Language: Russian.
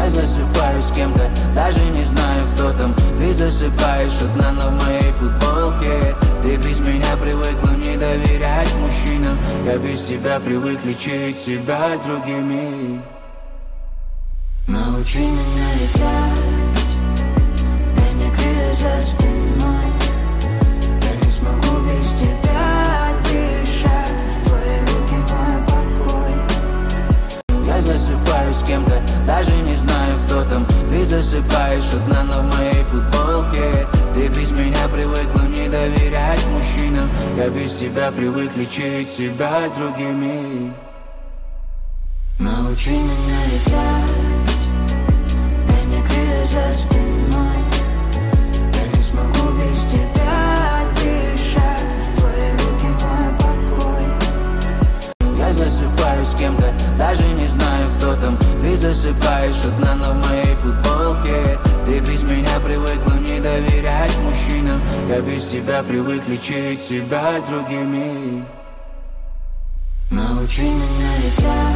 Я засыпаю с кем-то, даже не знаю, кто там. Ты засыпаешь одна, но в моей футболке. Ты без меня привыкла не доверять мужчинам. Я без тебя привык лечить себя другими. Научи меня летать, дай мне крылья за спиной. Я не смогу без тебя дышать, твои руки мой покой. Я засыпаю с кем-то, даже не знаю, кто там. Ты засыпаешь одна, но в моей футболке. Ты без меня привыкла не доверять мужчинам. Я без тебя привык лечить себя другими. Научи меня летать, дай мне крылья за спиной. Я не смогу без тебя дышать, твои руки мой покой. Я засыпаю с кем-то, даже не знаю, кто там. Ты засыпаешь одна, но в моей футболке. Ты без меня привыкла не доверять мужчинам. Я без тебя привык лечить себя другими. Научи меня летать.